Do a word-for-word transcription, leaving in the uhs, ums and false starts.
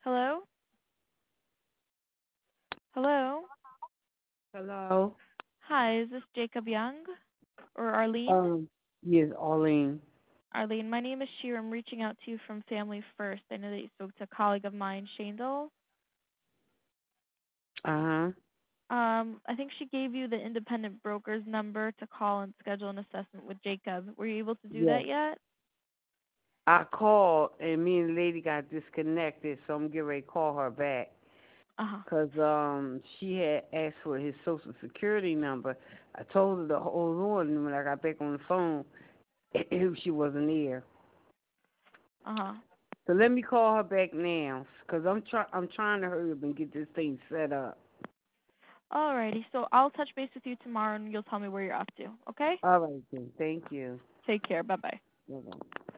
Hello? Hello? Hello. Hi, is this Jacob Young or Arlene? Um, yes, Arlene. Arlene, my name is Sheer. I'm reaching out to you from Family First. I know that you spoke to a colleague of mine, Shandel. Uh huh. Um, I think she gave you the independent broker's number to call and schedule an assessment with Jacob. Were you able to do Yes. that yet? I called and me and the lady got disconnected, so I'm getting ready to call her back. Uh-huh. Cause um she had asked for his social security number. I told her to hold on, and when I got back on the phone, she wasn't there. Uh-huh. So let me call her back now, cause I'm try I'm trying to hurry up and get this thing set up. Alrighty, so I'll touch base with you tomorrow and you'll tell me where you're up to, okay? All right then. Thank you. Take care. Bye-bye. Bye-bye.